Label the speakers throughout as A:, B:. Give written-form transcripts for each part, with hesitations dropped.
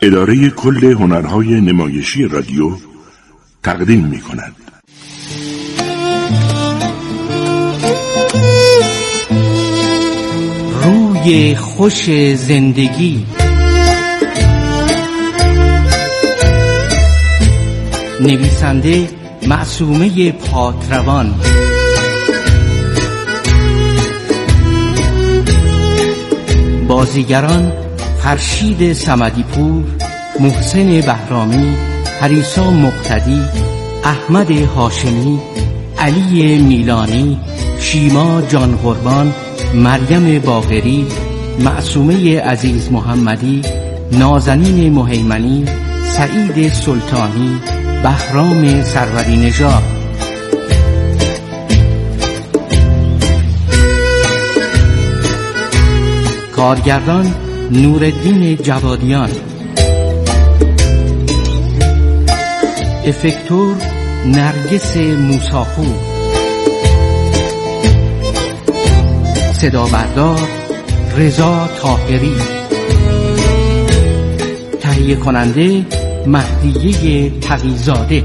A: اداره کل هنرهای نمایشی رادیو تقدیم می‌کند.
B: روی خوش زندگی، نویسنده معصومه پاکروان، بازیگران فرشید صمدی‌پور، محسن بهرامی، پریسا مقتدی، احمد هاشمی، علی میلانی، شیما جان قربان، مریم باقری، معصومه عزیز محمدی، نازنین مهیمنی، سعید سلطانی، بهرام سروری نژاد. کارگردان نورالدین جوادیان، افکتور نرگس موساپور، صدا بردار رضا طاهری، تهیه کننده مهدیه تقی‌زاده.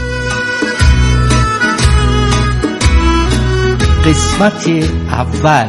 B: قسمت اول.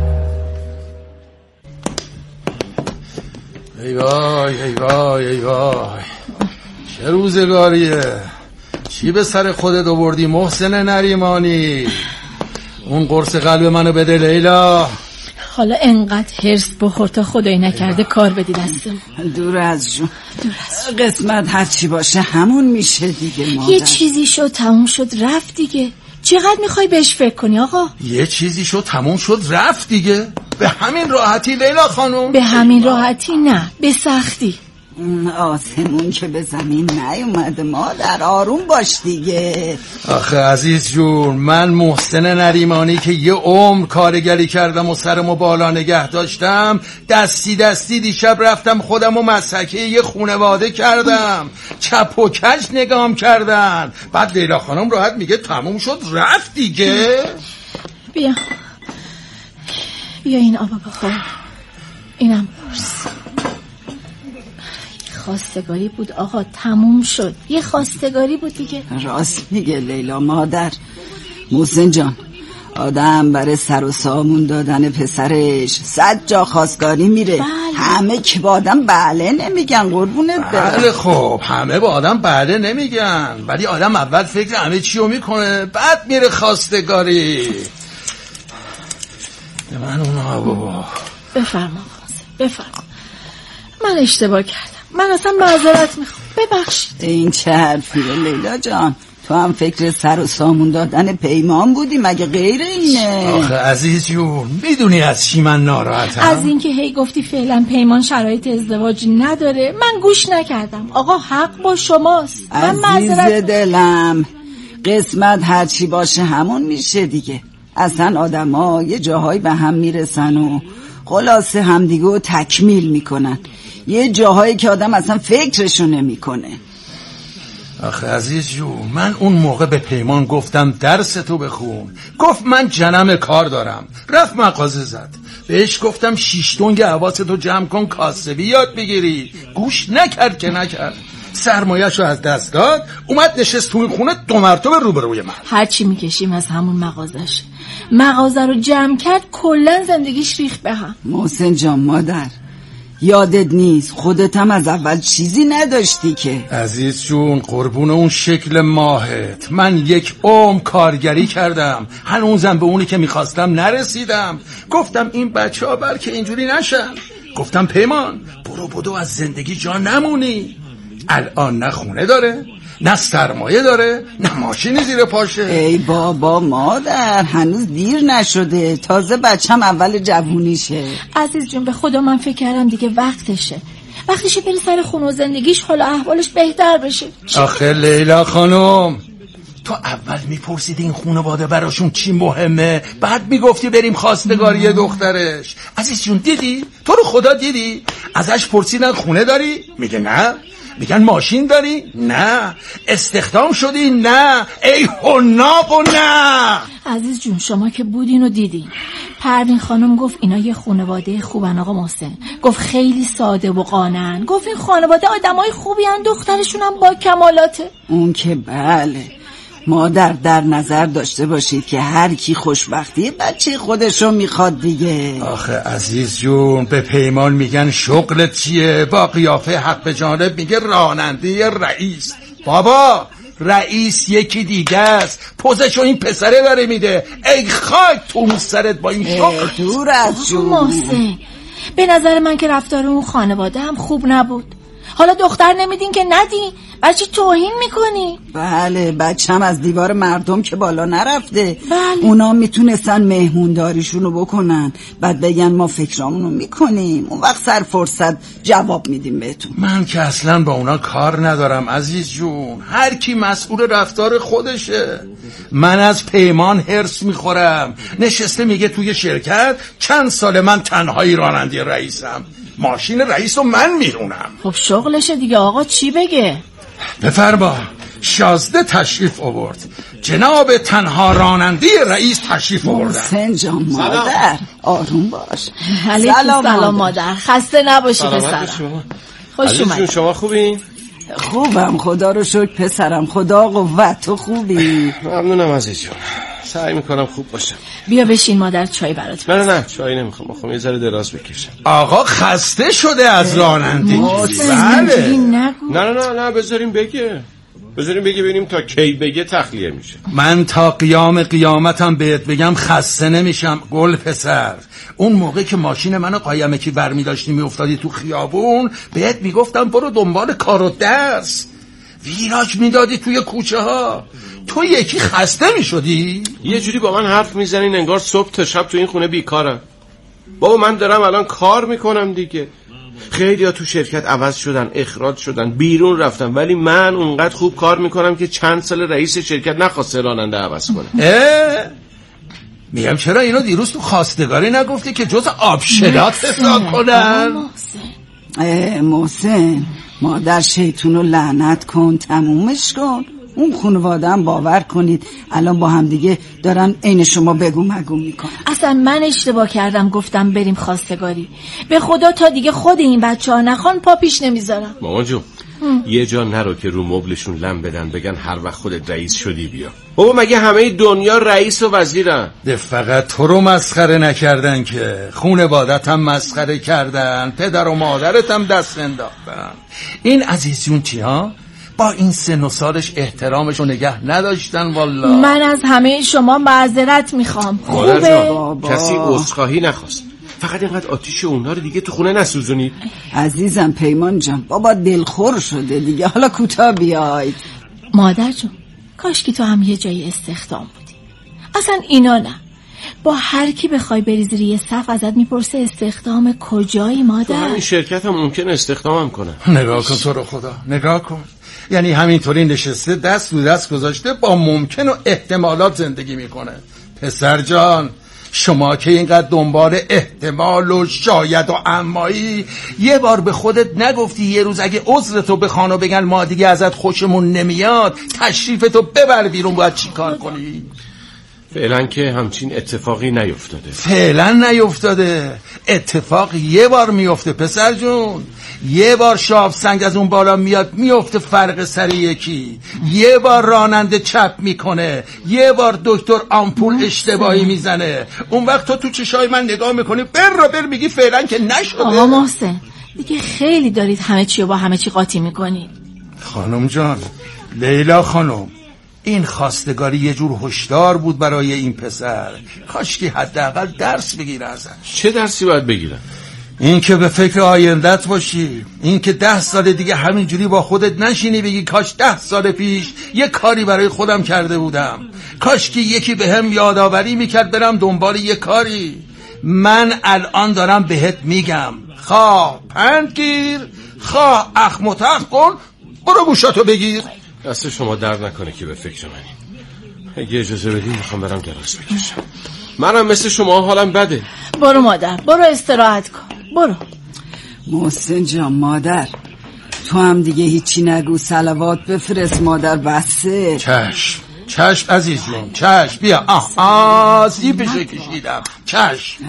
C: ای وای ای وای ای وای، چه روزگاریه. چی به سر خودت آوردی محسن نریمانی؟ اون قرص قلب منو بده لیلا.
D: حالا انقدر هرس بخور تا خدایی نکرده کار بدی دستم.
E: دور از جون، قسمت هر چی باشه همون میشه دیگه مادر.
D: یه چیزی شد تموم شد رفت دیگه. چقدر میخوای بهش فکر کنی آقا؟
C: یه چیزی شد تموم شد رفت دیگه. به همین راحتی لیلا خانم؟
D: به همین راحتی نه، به سختی.
E: آسمون که به زمین نیومده مادر، آروم باش دیگه.
C: آخه عزیز جون، من محسن نریمانی که یه عمر کارگری کردم و سرمو بالا نگه داشتم، دستی دیشب رفتم خودمو مسحکه یه خونواده کردم. چپ و کج نگام کردن. بعد لیلا خانم راحت میگه تموم شد رفت دیگه.
D: بیا این آبا بخور، اینم برس. خواستگاری بود آقا، تموم شد. یه خواستگاری بود دیگه.
E: راست میگه لیلا مادر. محسن جان، آدم برای سر و سامون دادن پسرش 100 جا خواستگاری میره.
D: بله.
E: همه که با آدم بله نمیگن قربونت برم.
C: بله خب همه با آدم بله نمیگن، ولی آدم اول فکر همه چیو میکنه بعد میره خواستگاری. به من اونا بابا.
D: بفرما بفرما. من اشتباه کردم، من اصلا معذرت میخوام، ببخشید.
E: این چه حرفیه لیلا جان؟ تو هم فکر سر و سامون دادن پیمان بودی مگه غیر اینه؟
C: آخه عزیز جون، میدونی از چی من ناراحتم؟
D: از اینکه هی گفتی فعلا پیمان شرایط ازدواج نداره. من گوش نکردم آقا، حق با شماست. من
E: عزیز دلم، قسمت هرچی باشه همون میشه دیگه. اصلا آدم ها یه جاهایی به هم میرسن و خلاصه همدیگه رو تکمیل میکنن. یه جاهایی که آدم اصلا فکرشو نمیکنه.
C: آخه عزیز جون، من اون موقع به پیمان گفتم درس تو بخون. گفت من جنم کار دارم. رفت مغازه زد. بهش گفتم 6 دنگ حواستو جمع کن کاسبی یاد بگیری. گوش نکرد که نکرد. سرمایه‌شو از دست داد. اومد نشست تو این خونه 2 مرتبه روبروی من.
D: هرچی میکشیم از همون مغازه رو جمع کرد، کلن زندگیش ریخت به هم.
E: محسن جان مادر، یادت نیست خودت هم از اول چیزی نداشتی که؟
C: عزیز جون، قربون اون شکل ماهت. من 1 عمر کارگری کردم، هنوزم به اونی که میخواستم نرسیدم. گفتم این بچه ها بلکه اینجوری نشن. گفتم پیمان برو بدو از زندگی جا نمونی. الان نه خونه داره، نه سرمایه داره، نه ماشینی زیر پاشه.
E: ای بابا مادر، هنوز دیر نشده، تازه بچم اول جوونیشه.
D: عزیز جون به خدا من فکر کردم دیگه وقتشه بری سر خونه و زندگیش حالا احوالش بهتر بشه.
C: آخه لیلا خانم، تو اول میپرسیدی این خانواده براشون چی مهمه، بعد میگفتی بریم خواستگاری دخترش. عزیز جون دیدی؟ تو رو خدا دیدی؟ ازش پرسیدن خونه داری؟ میگه نه. میگن ماشین داری؟ نه. استخدام شدی؟ نه. ای حناق و نه.
D: عزیز جون شما که بودین و دیدین. پروین خانم گفت اینا یه خانواده خوبن آقا محسن. گفت خیلی ساده و قانعن. گفت این خانواده آدمای خوبی ان، دخترشون هم با کمالاته.
E: اون که بله. مادر در نظر داشته باشید که هر کی خوشبختی بچه خودشو میخواد دیگه.
C: آخه عزیز جون به پیمان میگن شغلت چیه؟ با قیافه حق به جانب میگه راننده رئیس. بابا رئیس یکی دیگه است. پوزشو این پسره داره میده. ای خاک تو سرت با این شغل.
E: دور از جون
D: محسن، به نظر من که رفتار اون خانواده هم خوب نبود. حالا دختر نمیدین که ندین، بچه توهین میکنی.
E: بله بچم از دیوار مردم که بالا نرفته.
D: بله.
E: اونا میتونستن مهمونداریشونو بکنن، بعد بگن ما فکرامونو میکنیم، اون وقت سر فرصت جواب میدیم بهتون.
C: من که اصلا با اونا کار ندارم عزیز جون. هر کی مسئول رفتار خودشه. من از پیمان هرس میخورم. نشسته میگه توی شرکت چند سال من تنهایی راننده رئیسم. ماشین رئیس رو من میرونم.
D: خب شغلشه دیگه آقا، چی بگه؟
C: بفرما. شازده تشریف آورد. جناب تنها راننده رئیس تشریف آوردن.
E: محسن جان مادر آروم باش.
D: سلام مادر. خسته نباشی پسرم. خوش اومدی.
F: شما خوبین؟
E: خوبم خدا رو شکر پسرم. خدا قوت. تو خوبی؟
F: ممنونم عزیز جون. سعی میکنم خوب باشم.
D: بیا بشین مادر چای برات.
F: نه چای نمیخوام. میخوام یه ذره دراز بکشم.
C: آقا خسته شده از رانندگی.
F: بله. نه بذاریم بگه ببینیم تا کی بگه تخلیه میشه.
C: من تا قیام قیامتم بهت بگم خسته نمیشم گل پسر. اون موقع که ماشین منو قایمکی برمی داشتی میافتادی تو خیابون بهت میگفتم برو دنبال کار و درس. ویراج میدادی توی کوچه ها. تو یکی خسته میشدی؟
F: یه جوری با من حرف میزنین انگار صبح تا شب تو این خونه بیکارم. بابا من دارم الان کار میکنم دیگه. خیلی ها تو شرکت عوض شدن، اخراج شدن، بیرون رفتن، ولی من اونقدر خوب کار میکنم که چند سال رئیس شرکت نخواسته راننده عوض کنه.
C: میگم چرا اینو دیروز تو خواستگاری نگفتی که جز آبشنات حساب کنن؟
E: محسن مادر شیطونو لعنت کن، تمومش کن. اون خانواده هم باور کنید الان با هم دیگه دارن عین شما بگو مگو میکنن.
D: اصلا من اشتباه کردم گفتم بریم خواستگاری. به خدا تا دیگه خود این بچه‌ها نخوان پا پیش نمیذارم.
F: مامان جون یه جا نرو که رو مبلشون لم بدن بگن هر وقت خودت رئیس شدی بیا. بابا مگه همه دنیا رئیس و وزیرن؟
C: فقط تو رو مسخره نکردن که خانوادت هم مسخره کردن، پدر و مادرت هم دست انداختن. این عزیزیون چی ها؟ با این سن و سالش احترامشو نگه نداشتن. والله
D: من از همه شما معذرت میخوام. خوبه؟
F: کسی عذرخواهی نخواست. فقط اینقدر آتیش اونا رو دیگه تو خونه نسوزونید.
E: عزیزم پیمان جان بابا دلخور شده دیگه، حالا کوتاه بیاید.
D: مادر جون کاش که تو هم یه جایی استخدام بودی. اصلا اینا نه، با هر کی بخوای بری زیر یه صف ازت میپرسه استخدام کجایی مادر.
F: تو همین شرکت هم ممکن استخدامم کنن.
C: نگاه کن تو رو خدا، نگاه کن. یعنی همینطوری نشسته دست رو دست گذاشته با ممکن و احتمالات زندگی میکنه. پسر جان شما که اینقدر دنبال احتمال و شاید و امایی، یه بار به خودت نگفتی یه روز اگه عذرتو بخوان و بگن ما دیگه ازت خوشمون نمیاد تشریفتو ببر بیرون باید چی کار کنی؟
F: فعلا که همچین اتفاقی نیفتاده.
C: فعلا نیفتاده. اتفاق یه بار میفته پسر جون. یه بار شاب سنگ از اون بالا میاد میفته فرق سر یکی. یه بار راننده چپ میکنه، یه بار دکتر آمپول اشتباهی میزنه. اون وقت تو چشای من نگاه میکنی بر میگی فعلا که نشده.
D: آقا محسن دیگه خیلی دارید همه چی با همه چی قاطی میکنید.
C: خانم جان، لیلا خانم، این خواستگاری یه جور هشدار بود برای این پسر. کاشکی حداقل درس بگیره ازش.
F: چه درسی باید بگیرم؟
C: این که به فکر آیندت باشی، این که 10 سال دیگه همینجوری با خودت نشینی بگی کاش 10 سال پیش یه کاری برای خودم کرده بودم، کاش که یکی بهم یادآوری میکرد برم دنبال یه کاری. من الان دارم بهت میگم خواه پند گیر، خواه اخم و تخم کن، برو گوشاتو بگیر.
F: دست شما درد نکنه که به فکر منی. اگه اجازه بدی میخوام برم دراز بکشم. منم مثل شما حالم بده.
D: برو مادر، برو استراحت کن، برو.
E: محسن جان مادر تو هم دیگه هیچی نگو، صلوات بفرست مادر بسه.
C: چشم عزیز جون، چشم. بیا سیبشو کشیدم. چشم.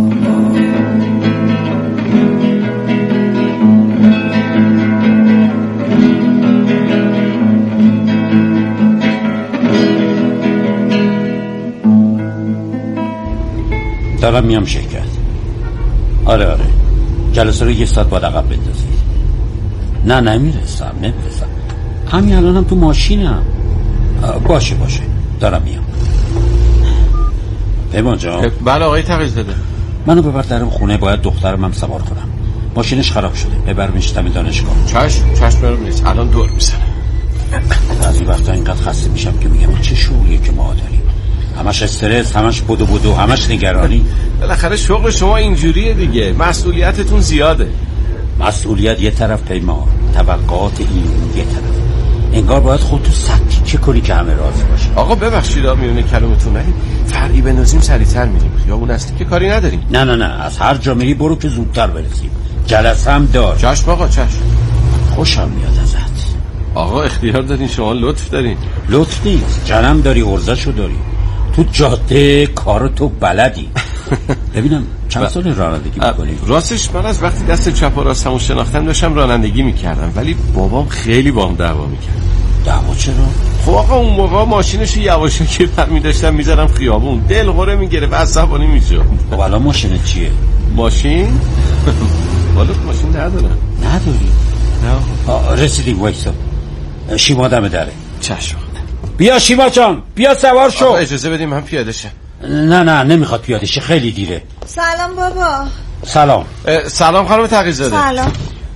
G: دارم میام شرکت. آره جلسه رو 1 ساعت بعد عقب بندازید. نه نمیرسم. همین الانم تو ماشینم. باشه دارم میام. پیمان جان.
F: بله آقای تقی‌زاده.
G: منو ببر درم خونه، باید دخترم هم سوار کنم. ماشینش خراب شده، ببرمش دم دانشگاه.
F: چشم برم نیست، الان دور میزنه.
G: بعضی وقتا اینقدر خسته میشم که میگم چه شغلیه که ما داریم، همش استرس، همش بدو، همش نگرانی.
F: بالاخره شغل شما اینجوریه دیگه، مسئولیتتون زیاده.
G: مسئولیت یه طرف پیمان، توقعات این یه طرف. انگار باید خودتو سکه کنی که همه راضی باشه.
F: آقا ببخشید میونه کلمتون نگید، فرقی بندازیم سریعتر میریم. خیابون هستی که کاری نداریم.
G: نه از هر جا میری برو که زودتر برسیم. جلسه هم دار.
F: چشم آقا چشم.
G: خوشم میاد ازت.
F: آقا اختیار دارین، شما لطف دارین.
G: لطف نیست، جنم داری، ارزشو داری. تو جاده کارو تو بلدی. ببینم چند سال رانندگی میکنی؟
F: راستش من از وقتی دست چپ و راستمو شناختم داشتم رانندگی میکردم، ولی بابام خیلی باهم دعوا میکرد.
G: دعوا چرا؟
F: خب آقا اون موقع ماشینشو یواشکی برمی داشتم میذارم خیابون، دلخوره میگرفت، عصبانی میشد.
G: خب الان ماشینت چیه؟
F: ماشین؟ والا ماشین ندارم.
G: نداری؟
F: نه.
G: رسیدیم، وایسا. شیما دم دره.
F: چشم.
G: بیا شیما جان، بیا سوار شو.
F: اجازه بدیم من پیاده شم.
G: نه نمیخواد پیاده شه، خیلی دیره.
D: سلام بابا.
F: سلام خانم تقی‌زاده.
D: سلام.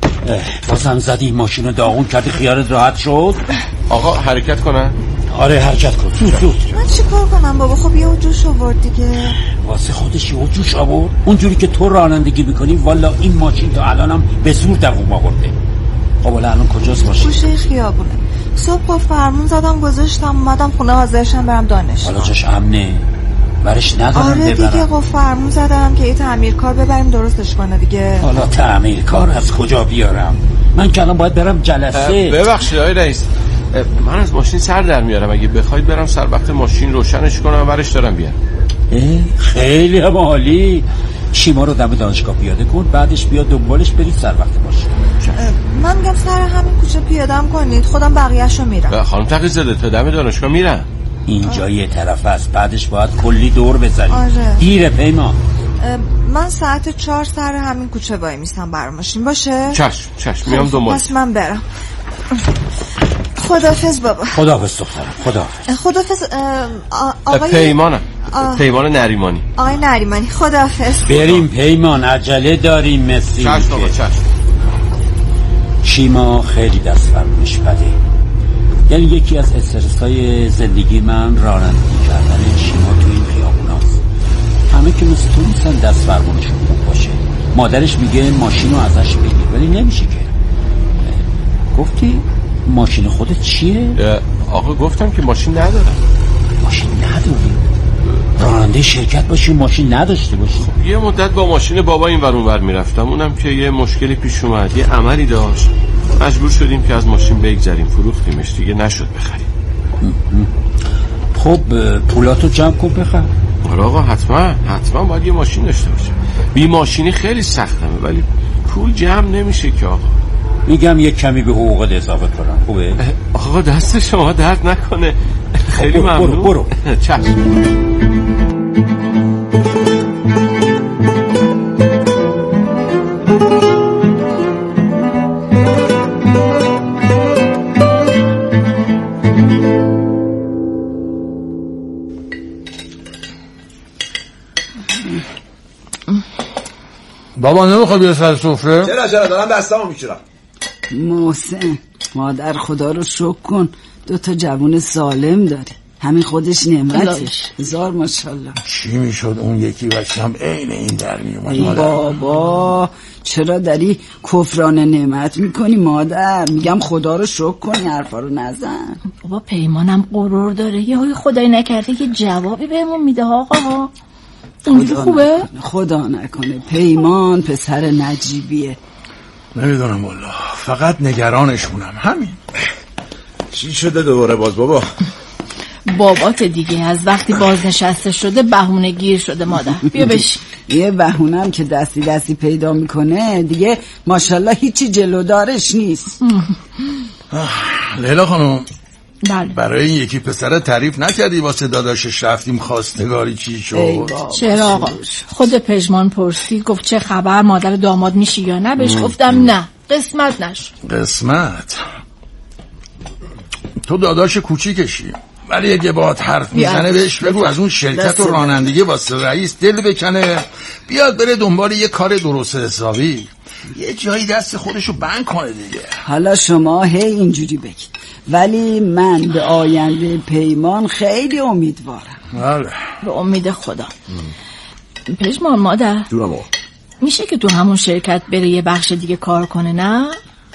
G: بازم زدی، ماشینو داغون کردی، خیالت راحت شد.
F: آقا حرکت کنن؟
G: آره حرکت کن، زود.
D: من چی کار کنم بابا؟ خب یه جوش آورد دیگه.
G: واسه خودش یه جوش آورد؟ اونجوری که تو رانندگی میکنی والا این ماشین تا الانم به زور دووم آورده. خب حالا الان کجاست ماشین؟
D: گوشه خیابونه. صبح فرمون زدم گذاشتم، اومدم خونه حاضرشم برم دانشگاه.
G: حالا جاش امنه؟ برش ندارم.
D: آره دیگه، خب فرمون زدم که یه تعمیرکار ببریم درستش کنه دیگه.
G: حالا تعمیرکار از کجا بیارم؟ من که الان باید برم جلسه.
F: ببخشید آقای رئیس، من از ماشین سر در میارم، اگه بخواید برم سر وقت ماشین روشنش کنم برش دارم بیارم.
G: خیلی هم عالی. شیما رو دم دانشگاه پیاده کن، بعدش بیا دنبالش برید سر وقت ماشین.
D: من میگم سر همین کوچه پیاده‌ام کنید، خودم بقیه‌شو میرم.
F: خانم تقی‌زاده تا دم دانشگاه میرم.
G: اینجا یه طرف است، بعدش باید کلی دور بزنی.
D: آره.
G: دیره پیمان.
D: من ساعت 4 سر همین کوچه وای میستم برای ماشین. باشه؟
F: چشم میام دنبالش.
D: پس من برم. خداحافظ بابا.
G: خداحافظ دخترم.
D: خداحافظ آقای
F: پیمان نریمانی.
D: آقای نریمانی خداحافظ.
G: بریم پیمان، عجله داریم مثل
F: چشم بابا چشم.
G: شیما خیلی دست فرمونش بده. یعنی یکی از استرس‌های زندگی من رانندگی کردن شیما تو این خیابوناست. همه که مثل تو نیستن دست فرمونشون خوب باشه. مادرش میگه ماشینو ازش بگیر، ولی نمیشه که. گفتی ماشین خودت چیه؟
F: آقا گفتم که ماشین ندارم.
G: ماشین نداری؟ راننده شرکت باشی ماشین نداشته باشی؟
F: خب یه مدت با ماشین بابا این ور اون ور میرفتم، اونم که یه مشکلی پیش اومد، یه عملی داشت، مجبور شدیم که از ماشین بگذریم، فروختیمش دیگه، نشد بخریم.
G: خب پولاتو جمع کن بخر.
F: آقا حتما باید یه ماشین داشته باشه. بی ماشینی خیلی سختمه، ولی پول جمع نمیشه که آقا.
G: میگم یک کمی به حقوقت اضافه کنم، خوبه؟
F: آقا دست شما درد نکنه، خیلی ممنون.
G: برو.
F: چشم.
C: بابا نمیخوای بیا سر سفره؟
H: چرا دارم دستامو میشورم.
E: محسن مادر خدا رو شکر کن، 2 جوون سالم داری، همین خودش نعمته. هزار ماشاءالله.
C: چی میشد اون یکی بچم عین این در میومد؟
E: ای بابا چرا داری کفران نعمت میکنی مادر؟ میگم خدا رو شکر کنی، حرفا رو نزن.
D: بابا پیمانم غرور داره، یه خدای نکرده یه جوابی بهمون میده آقا. اینجوری خوبه؟
E: خدا نکنه. پیمان پسر نجیبیه.
C: نمیدونم والله، فقط نگرانشونم، همین.
F: چی شده دوباره باز بابا؟
D: بابات دیگه از وقتی بازنشسته شده بهونه گیر شده مادر. بیا بشین.
E: یه بهونم که دستی پیدا میکنه دیگه ماشاءالله هیچی جلودارش نیست.
C: لیلا خانم،
D: بله.
C: برای این یکی پسر تعریف نکردی واسه داداشش رفتیم خواستگاری چی شد؟
D: چرا آقا؟ خود پژمان پرسید گفت چه خبر مادر داماد میشی یا نه؟ بهش گفتم نه قسمت نشد.
C: قسمت؟ تو داداش کوچیکشی، ولی اگه باهات حرف میزنه بهش بگو از اون شرکت و رانندگی واسه رئیس دل بکنه، بیاد بره دنبال یه کار درست حسابی، یه جایی دست خودشو بند کنه دیگه.
E: حالا شما اینجوری بگید، ولی من به آینده پیمان خیلی امیدوارم.
C: بله.
D: به امید خدا. پژمان مادر
F: جونم آقا،
D: میشه که تو همون شرکت بره یه بخش دیگه کار کنه نه؟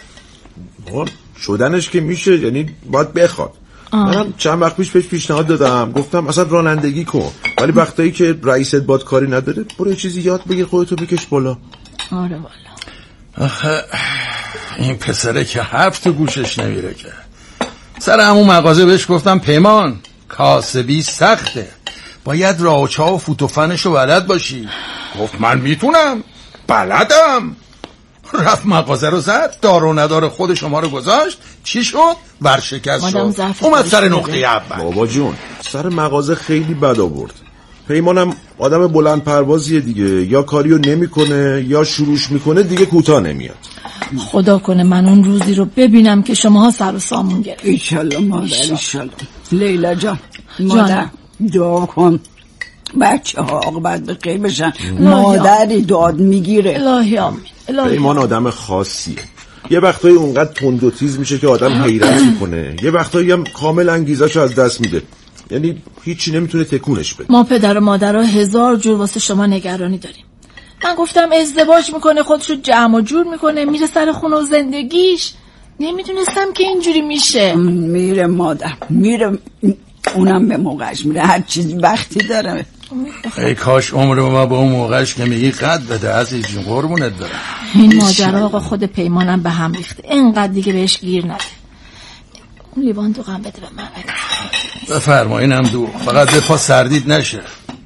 F: شدنش که میشه، یعنی باید بخواد. منم چند وقت پیش پیشنهاد دادم، گفتم اصلا رانندگی کن، ولی وقتایی که رئیست باد کاری نداره برو یه چیزی یاد بگیر خودتو بکش بالا.
D: آره والا.
C: آخه این پسره که حرف تو گوشش نمیره که. سر همون مغازه بهش گفتم پیمان کاسبی سخته، باید راه و چاه و فوت و فنشو بلد باشی. گفت من میتونم، بلدم. رفت مغازه رو زد، دار و ندار خود شما رو گذاشت، چی شد؟ ورشکست شد، اومد سر نقطه اول.
F: بابا جون سر مغازه خیلی بد آورد. پیمانم آدم بلند پروازیه دیگه، یا کاریو نمیکنه یا شروعش میکنه دیگه کوتاه نمیاد.
D: خدا کنه من اون روزی رو ببینم که شماها سر و سامون گرفت.
E: ایشالله مادر ایشالله. لیلا جان مادر دعا کن بچه ها عاقبت به خیر بشن. مادری داد میگیره.
D: الهی آمین.
F: پیمان آدم خاصیه، یه وقتایی اونقدر تند و تیز میشه که آدم حیرت میکنه، یه وقتایی هم کامل انگیزه‌شو از دست میده، یعنی هیچی نمیتونه تکونش بده.
D: ما پدر و مادرها 1000 جور واسه شما نگرانی داریم. من گفتم ازدواج میکنه خودشو جمع و جور میکنه میره سر خونه و زندگیش، نمیدونستم که اینجوری میشه.
E: میره مادر میره، اونم به موقعش میره، هر چیزی وقتی داره.
C: ای کاش عمر ما به اون موقعش که میگی قد بده عزیز جون، قربونت برم.
D: این ماجرا آقا خود پیمانم به هم ریخته، اینقدر دیگه بهش گیر نده. اون لیوان دو غم بده به من.
C: بفرمایینم دو، فقط به پا سردید نشه.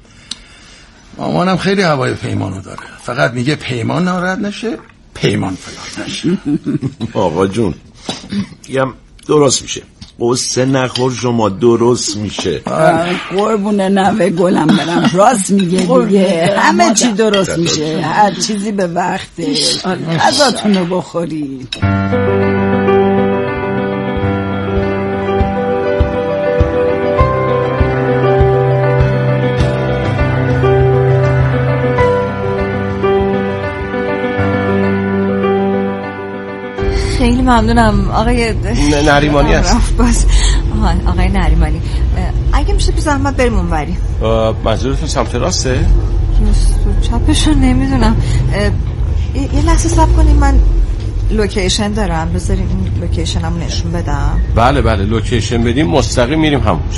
C: مامانم خیلی هوای پیمانو داره، فقط میگه پیمان ناراحت نشه، پیمان فلان نشه.
F: آقا جون یه درست میشه، قصه نخور شما، درست میشه.
E: قربونه نوه گلم برم، راست میگه دیگه، همه چی درست میشه، هر چیزی به وقتش. غذاتونو بخورید.
H: خیلی ممنونم آقای
F: نریمانی هست.
H: باز آقای نریمانی، اگه میشه بی زحمت بریم اونوری.
F: منظورتون سمت راسته؟
H: راست و چپشو نمیدونم. یه لحظه صبر کنیم، من لوکیشن دارم، بذاریم این لوکیشنمو نشون بدم.
F: بله لوکیشن بدیم مستقیم میریم همونجا.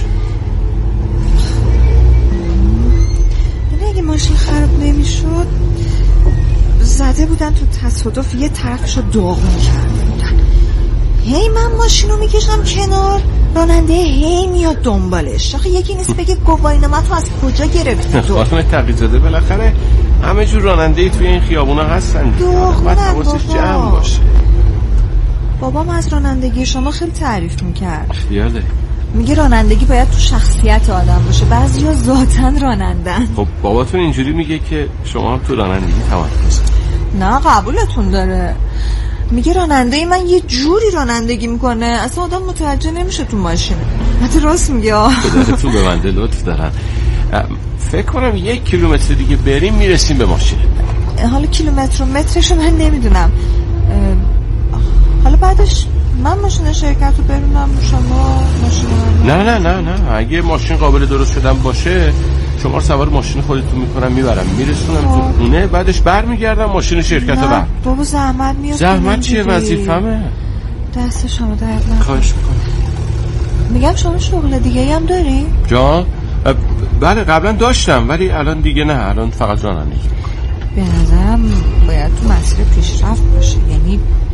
H: یعنی اگه ماشین خراب نمیشد زده بودن تو تصادف، یه طرفشو داغون کرده بودن. هی من ماشینو میکشم کنار، راننده هی میاد دنبالش. آخه یکی نیست بگه گواهینامه تو از کجا گرفتی تو؟
F: خانم تقی‌زاده بالاخره همه جور راننده‌ای توی این خیابونا هستن، باید حواسش جمع باشه.
H: بابام از رانندگی شما خیلی تعریف میکرد.
F: اختیار داری.
H: میگه رانندگی باید تو شخصیت آدم باشه، بعضیا ذاتاً رانندن.
F: خب باباتون اینجوری میگه که شما هم تو رانندگی تمرکز. نه
H: قبولتون داره، میگه راننده من یه جوری رانندگی میکنه اصلا آدم متوجه نمیشه تو ماشینه. حتی راست میگه.
F: خودتون به بنده لطف دارن. فکر کنم 1 کیلومتر دیگه بریم میرسیم به ماشین.
H: حالا کیلومتر و مترشو من نمیدونم، حالا بعدش من ماشین شرکت رو برونم شما ماشین.
F: نه اگه ماشین قابل درست شدن باشه شما رو سوار ماشین خودتون میکنم میبرم میرسونم تو خونه، بعدش برمیگردم ماشین شرکت رو برم.
H: بابا زحمت میاد.
F: زحمت چیه؟ وظیفمه.
H: دست شما درد نکنه.
F: خواهش میکنم.
H: میگم شما شغل دیگه هم داری؟
F: جان؟ بله قبلا داشتم ولی الان دیگه نه، الان فقط رانندگی.
H: به نظرم باید تو مسیر پیشرفت باشه، یعنی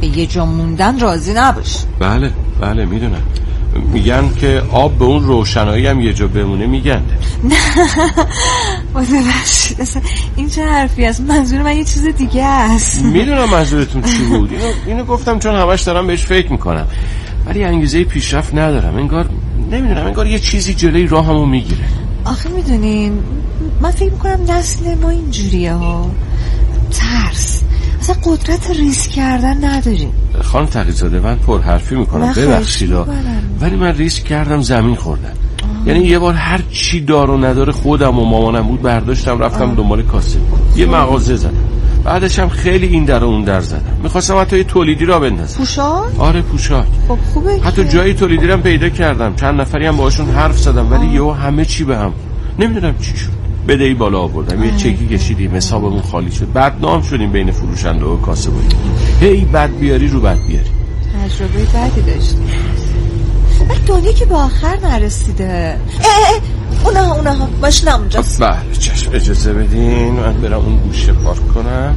H: به یه جا موندن راضی نباش.
F: بله میدونم. میگن که آب به اون روشنایی هم یه جا بمونه میگنده.
H: نه ببخشید، اصلا این چه حرفی است؟ منظور من یه چیز دیگه است.
F: میدونم منظورتون چی بود. اینو گفتم چون همش دارم بهش فکر میکنم، ولی انگیزه پیشرفت ندارم. انگار یه چیزی جلوی راهمو میگیره.
H: آخه میدونین من فکر میکنم نسل ما اینجوریه ها، ترس، اصلا قدرت ریسک کردن نداریم.
F: خانم تقی‌زاده من پرحرفی میکنم ببخشید، ولی من ریسک کردم زمین خوردم. یعنی یه بار هر چی دار و نداره خودم و مامانم بود برداشتم رفتم دنبال کاسه، یه مغازه زدم، بعدش هم خیلی این در و اون در زدم. میخواستم حتی یه تولیدی را بندازم.
H: پوشاک؟
F: آره پوشاک.
H: خب خوبه.
F: حتی جایی تولیدی رو پیدا کردم، چند نفری هم باهاشون حرف زدم، ولی یهو همه چی به هم نمیدونم چی شد. بدهی بالا آوردم، یه چکی کشیدیم، حسابمون خالی شد، بدنام شدیم بین فروشنده و کاسه بود. هی بد بیاری رو بد بیاری.
H: تجربه بدی داشتیم. ولی دنیا که به آخر نرسیده. اونها ماشین اونجاست.
F: بله چشم، اجازه بدین من برم اون گوشه پارک کنم.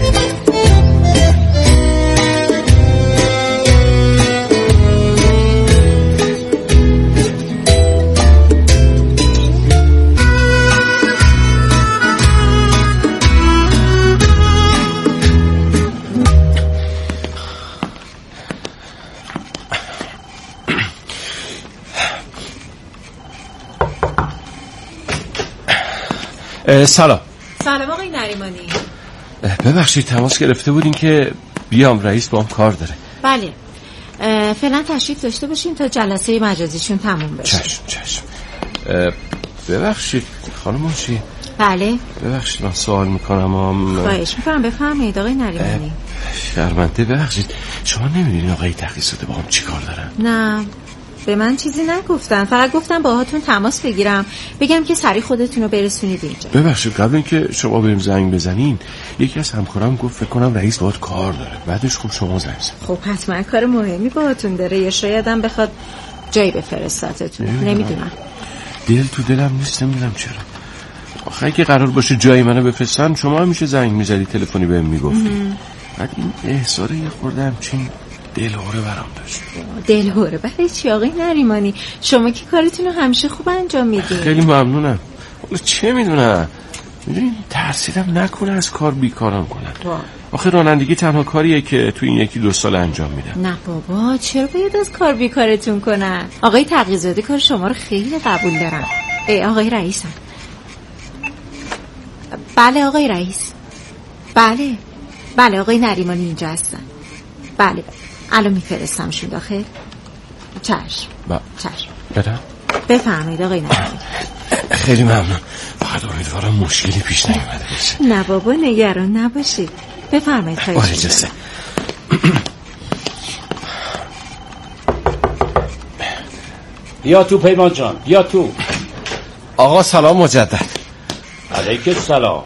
F: سلام
I: آقای نریمانی.
F: ببخشید تماس گرفته بودین که بیام، رئیس با هم کار داره.
I: بله فعلا تشریف داشته باشین تا جلسه مجازیشون تموم بشه.
F: چشم. ببخشید خانم منشی.
I: بله
F: ببخشید من سوال میکنم.
I: خواهش میکنم بفرمایید آقای نریمانی.
F: شرمنده ببخشید، شما نمیدونین آقای تقی‌زاده با هم چی کار دارن؟
I: نه به من چیزی نگفتن، فقط گفتم باهاتون تماس بگیرم بگم که سریع خودتون رو برسونید اینجا.
F: ببخشید قبل اینکه شما بریم زنگ بزنین یکی از همکارام گفت فکر کنم رئیس باهات کار داره، بعدش خب شما زنگ زدید.
I: خب حتما کار مهمی باهاتون داره، یا شاید هم بخواد جایی بفرستتون، نمیدونم.
F: دل تو دلم نیست، نمیدونم چرا. آخه اگه قرار باشه جایی منو بفرستن شما همیشه زنگ میزدی، تلفنی بهم میگفتی. بعد این احساره یه خورده همچین دلهوره برام داشت.
I: دلهوره برای چی آقای نریمانی؟ شما که کارتون رو همیشه خوب انجام میدین.
F: خیلی ممنونم. چه میدونم، میدونین ترسیدم نکنه از کار بیکارم کنن. آخه رانندگی تنها کاریه که تو این 1-2 سال انجام میدم.
I: نه بابا چرا باید از کار بیکارتون کنن؟ آقای تقی‌زاده کار شما رو خیلی قبول دارم. آقای رئیس هم. بله آقای رئیس. بله آقای نریمانی اینجا هستن. بله الان میفرستمشون داخل. چشم.
F: برم؟
I: بفرمایید آقای نریمانی.
F: خیلی ممنون. فقط امیدوارم مشکلی پیش نیومده باشه.
I: نه بابا نگران نباشید. بفرمایید.
F: اجازه.
G: بیا تو پیمان جان، بیا تو.
F: آقا سلام مجدد.
G: علیک السلام.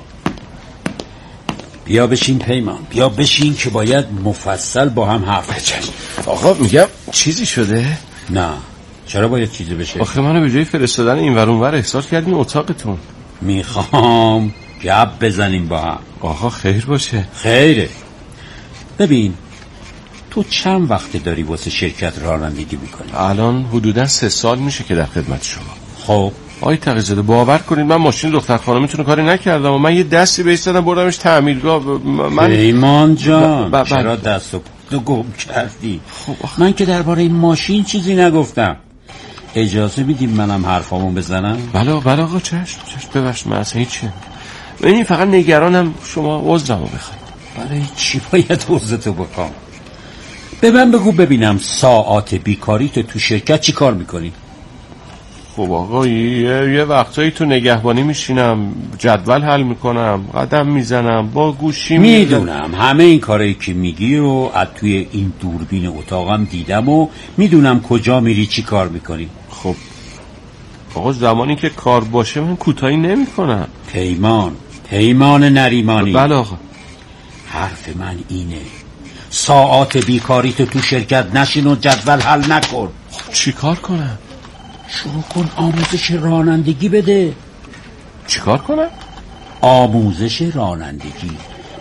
G: بیا بشین پیمان، بیا بشین که باید مفصل با هم حرف بزنیم.
F: آقا میگم چیزی شده؟
G: نه چرا باید چیزی بشه؟
F: آخه منو به جای فرستادن این ور اون ور احضار کردین اتاقتون.
G: میخوام گپ بزنیم با هم.
F: آقا خیر باشه.
G: خیره. ببین تو چند وقت داری واسه شرکت رانندگی میکنی؟
F: الان حدودا 3 سال میشه که در خدمت شما.
G: خب
F: آقای تقی‌زاده باور کنید من ماشین دختر خانمتون کاری نکردم و من یه دستی بهش زدم بردمش تعمیرگاه. من
G: پیمان جان چرا دست و پاتو گم کردی؟ من که درباره این ماشین چیزی نگفتم. اجازه میدیم منم حرفامو بزنم؟
F: بله آقا چشم ببخشید من اصلا هیچی این فقط نگرانم شما عذرمو بخواید.
G: برای چی باید عذرتو بخوام؟ به من بگو ببینم ساعات بیکاریت تو شرکت چی کار میکنی؟
F: خب آقا یه وقتایی تو نگهبانی میشینم، جدول حل میکنم، قدم میزنم، با گوشی
G: میدونم همه این کارایی که میگی رو از توی این دوربین اتاقم دیدم و میدونم کجا میری چی کار میکنی.
F: خب آقا زمانی که کار باشه من کوتاهی نمیکنم.
G: پیمان نریمانی.
F: بله آقا.
G: حرف من اینه ساعات بیکاریت تو شرکت نشین و جدول حل نکن.
F: چی کار کنم؟
G: شروع کن آموزش رانندگی بده.
F: چی کار کنم؟
G: آموزش رانندگی.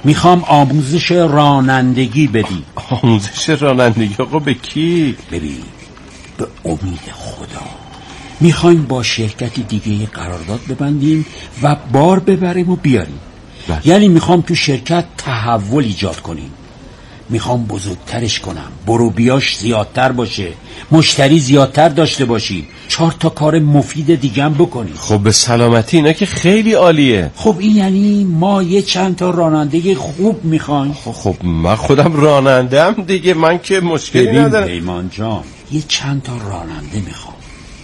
G: میخوام آموزش رانندگی بدی.
F: آموزش رانندگی آقا به کی؟
G: ببین، به امید خدا میخوایم با شرکتی دیگه قرارداد ببندیم و بار ببریم و بیاریم. یعنی میخوام تو شرکت تحول ایجاد کنیم. میخوام بزرگترش کنم، برو بیاش زیادتر باشه، مشتری زیادتر داشته باشی، 4 تا کار مفید دیگه هم بکنی.
F: خب به سلامتی، اینا که خیلی عالیه.
G: خب این یعنی ما یه چند تا راننده خوب میخوایم.
F: خب من خودم راننده‌ام دیگه، من که مشکلی ندارم.
G: پیمان جان، یه چند تا راننده میخوام،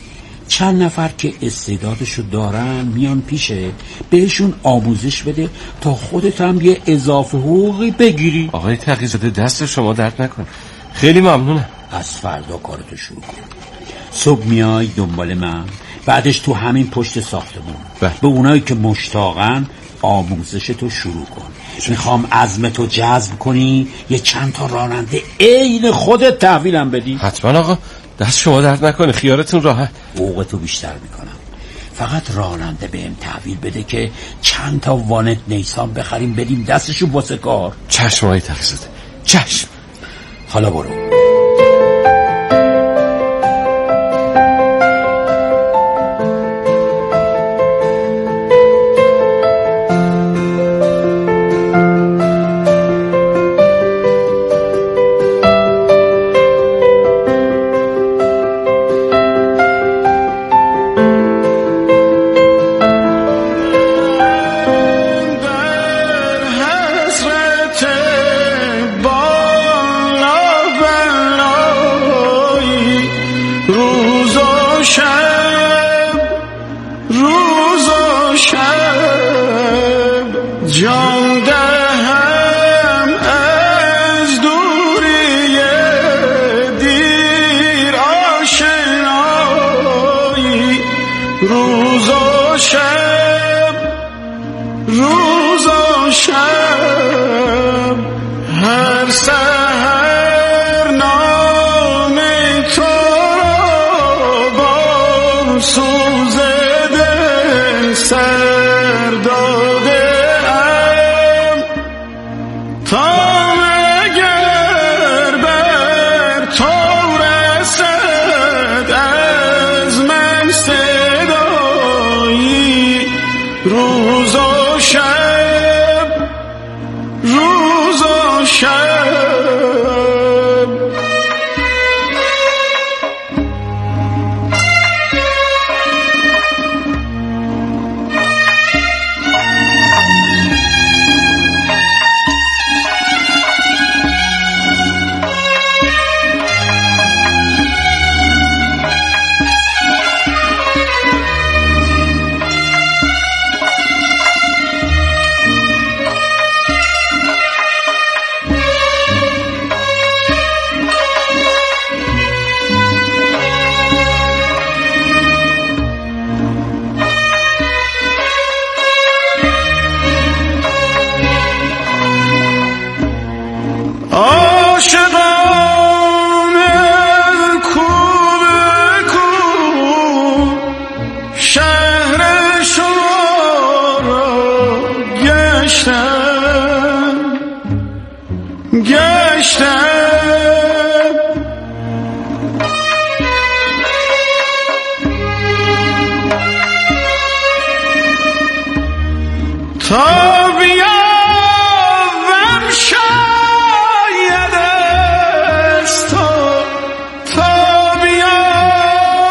G: چند نفر که استعدادشو دارن میان پیشه، بهشون آموزش بده تا خودت هم یه اضافه حقوقی بگیری.
F: آقای تقی‌زاده دست شما درد نکن، خیلی ممنونم.
G: از فردا کارتو شروع کن. صبح میای دنبال من، بعدش تو همین پشت ساختمون به اونایی که مشتاقن آموزشتو شروع کن. میخوام عزمتو جذب کنی، یه چند تا راننده عین خودت تحویلم بدی.
F: حتما آقا، دست شما درد نکنه، خیالتون راحت.
G: حقوقتو بیشتر میکنم، فقط راننده بهم تحویل بده که چند تا وانت نیسان بخریم بدیم دستشو واسه کار.
F: چشم آقای تقی‌زاده، چشم.
G: حالا برو.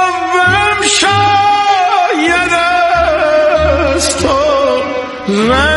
J: Right.